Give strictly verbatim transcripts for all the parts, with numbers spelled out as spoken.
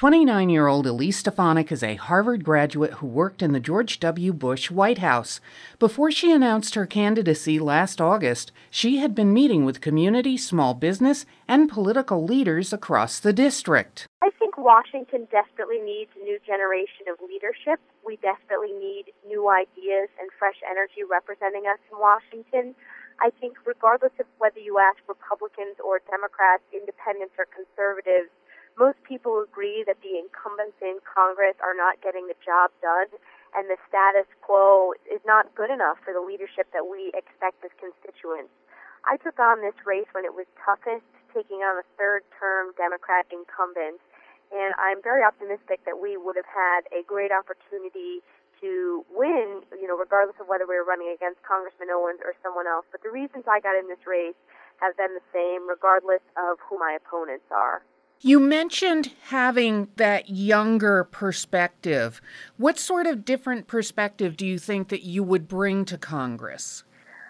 twenty-nine-year-old Elise Stefanik is a Harvard graduate who worked in the George W. Bush White House. Before she announced her candidacy last August, she had been meeting with community, small business, and political leaders across the district. I think Washington desperately needs a new generation of leadership. We desperately need new ideas and fresh energy representing us in Washington. I think regardless of whether you ask Republicans or Democrats, independents or conservatives, most people agree that the incumbents in Congress are not getting the job done, and the status quo is not good enough for the leadership that we expect as constituents. I took on this race when it was toughest, taking on a third-term Democrat incumbent, and I'm very optimistic that we would have had a great opportunity to win, you know, regardless of whether we were running against Congressman Owens or someone else. But the reasons I got in this race have been the same, regardless of who my opponents are. You mentioned having that younger perspective. What sort of different perspective do you think that you would bring to Congress?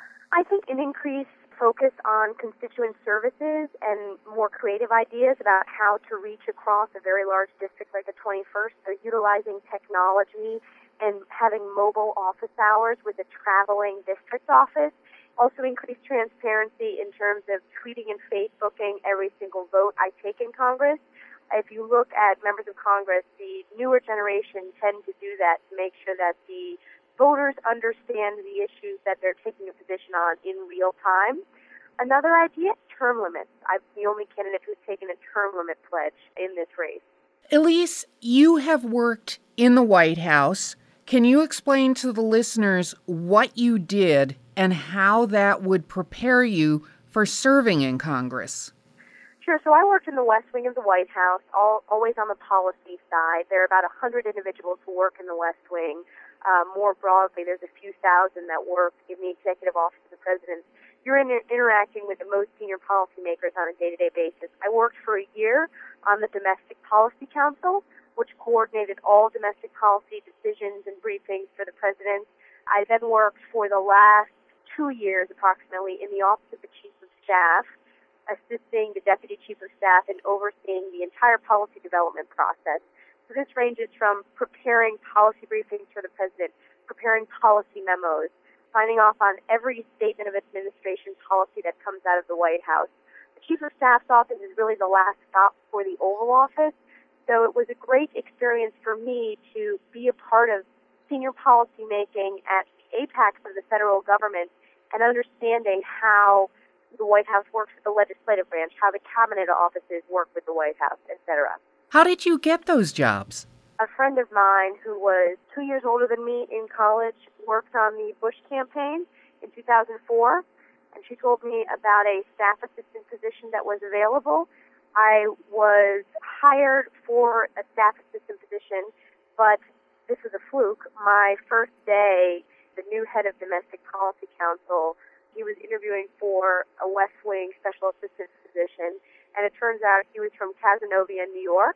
I think an increased focus on constituent services and more creative ideas about how to reach across a very large district like the twenty-first, so utilizing technology and having mobile office hours with a traveling district office. Also increased transparency in terms of tweeting and Facebooking every single vote I take in Congress. If you look at members of Congress, the newer generation tend to do that to make sure that the voters understand the issues that they're taking a position on in real time. Another idea, term limits. I'm the only candidate who's taken a term limit pledge in this race. Elise, you have worked in the White House. Can you explain to the listeners what you did and how that would prepare you for serving in Congress? Sure. So I worked in the West Wing of the White House, all, always on the policy side. There are about one hundred individuals who work in the West Wing. Uh, more broadly, there's a few thousand that work in the Executive Office of the President. You're inter- interacting with the most senior policymakers on a day-to-day basis. I worked for a year on the Domestic Policy Council, which coordinated all domestic policy decisions and briefings for the President. I then worked for the last two years approximately in the Office of the Chief of Staff, assisting the Deputy Chief of Staff in overseeing the entire policy development process. So this ranges from preparing policy briefings for the President, preparing policy memos, signing off on every statement of administration policy that comes out of the White House. The Chief of Staff's office is really the last stop for the Oval Office, so it was a great experience for me to be a part of senior policy making at the apex of the federal government and understanding how the White House works with the legislative branch, how the cabinet offices work with the White House, et cetera. How did you get those jobs? A friend of mine who was two years older than me in college worked on the Bush campaign in two thousand four, and she told me about a staff assistant position that was available. I was hired for a staff assistant position, but this was a fluke. My first day, the new head of Domestic Policy Council, he was interviewing for a West Wing special assistant position, and it turns out he was from Cazenovia, New York,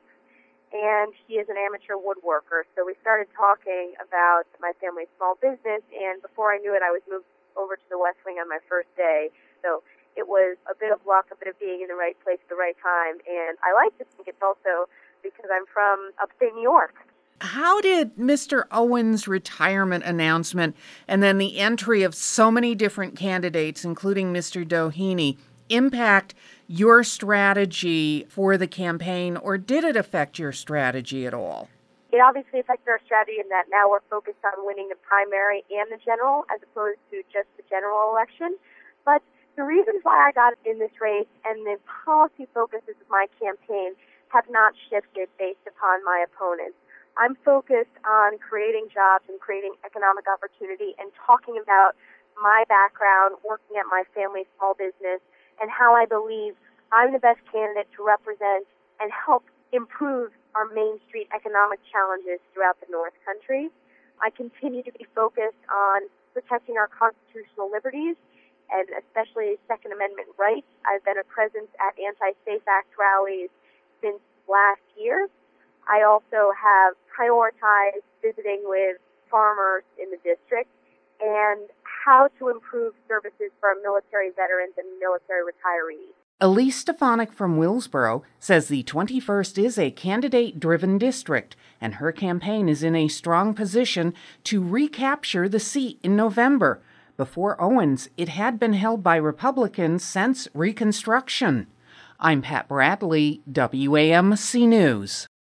and he is an amateur woodworker. So we started talking about my family's small business, and before I knew it, I was moved over to the West Wing on my first day. So it was a bit of luck, a bit of being in the right place at the right time, and I like to think it's also because I'm from upstate New York. How did Mister Owens' retirement announcement and then the entry of so many different candidates, including Mister Doheny, impact your strategy for the campaign, or did it affect your strategy at all? It obviously affected our strategy in that now we're focused on winning the primary and the general as opposed to just the general election. But the reasons why I got in this race and the policy focuses of my campaign have not shifted based upon my opponents. I'm focused on creating jobs and creating economic opportunity and talking about my background, working at my family's small business, and how I believe I'm the best candidate to represent and help improve our Main Street economic challenges throughout the North Country. I continue to be focused on protecting our constitutional liberties and especially Second Amendment rights. I've been a presence at Anti-SAFE Act rallies since last year. I also have prioritized visiting with farmers in the district and how to improve services for our military veterans and military retirees. Elise Stefanik from Willsboro says the twenty-first is a candidate-driven district, and her campaign is in a strong position to recapture the seat in November. Before Owens, it had been held by Republicans since Reconstruction. I'm Pat Bradley, W A M C News.